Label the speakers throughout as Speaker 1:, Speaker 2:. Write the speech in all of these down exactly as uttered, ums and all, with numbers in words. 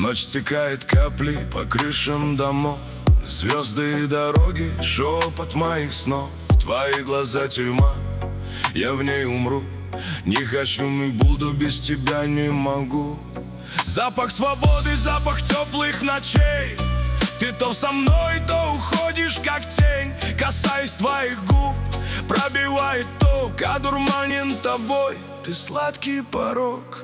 Speaker 1: Ночь стекает капли по крышам домов, звезды и дороги, шепот моих снов. Твои глаза тюрьма, я в ней умру. Не хочу и буду, без тебя не могу. Запах свободы, запах теплых ночей. Ты то со мной, то уходишь как тень. Касаюсь твоих губ, пробивает ток, одурманен тобой, ты сладкий порог.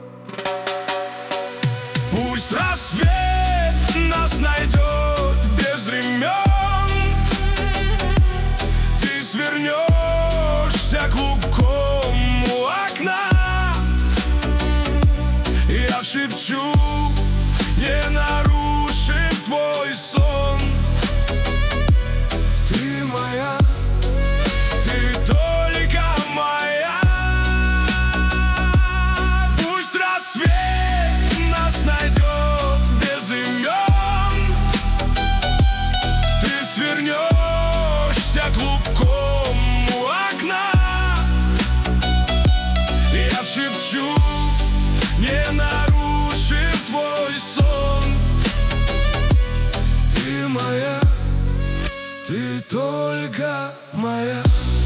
Speaker 1: Пусть рассвет нас найдет без времен. Ты свернешься клубком у окна. Я шепчу, не нарушив твой сон. Ты моя, ты только моя. Пусть рассвет нас найдет без имен. Ты свернешься клубком у окна. Я шепчу, не нарушив твой сон. Ты моя, ты только моя.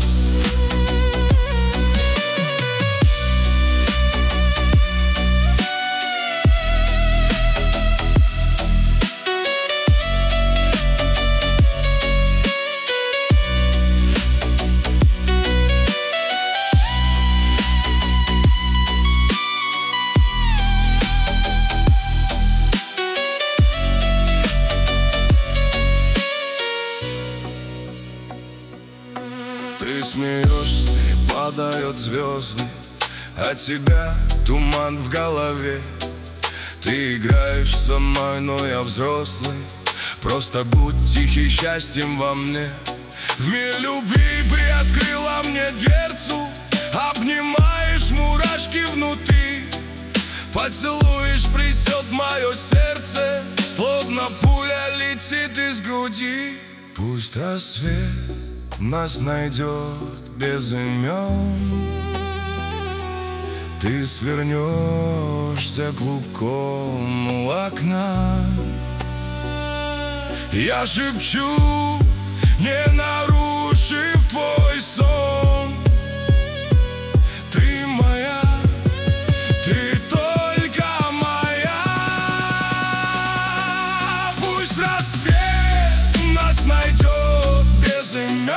Speaker 1: Ты смеешься, и падают звезды, от тебя туман в голове. Ты играешь со мной, но я взрослый. Просто будь тихий счастьем во мне. В мир любви приоткрыла мне дверцу. Обнимаешь, мурашки внутри. Поцелуешь, присет мое сердце. Словно пуля летит из груди. Пусть рассвет нас найдет без имен. Ты свернешься клубком у окна. Я шепчу, не нарушив твой сон. Ты моя, ты только моя. Пусть рассвет нас найдет без имен.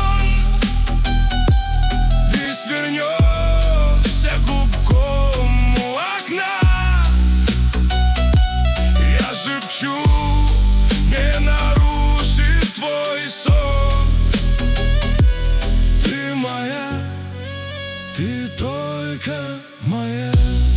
Speaker 1: Свернешься клубком у окна. Я шепчу, не нарушив твой сон. Ты моя, ты только моя.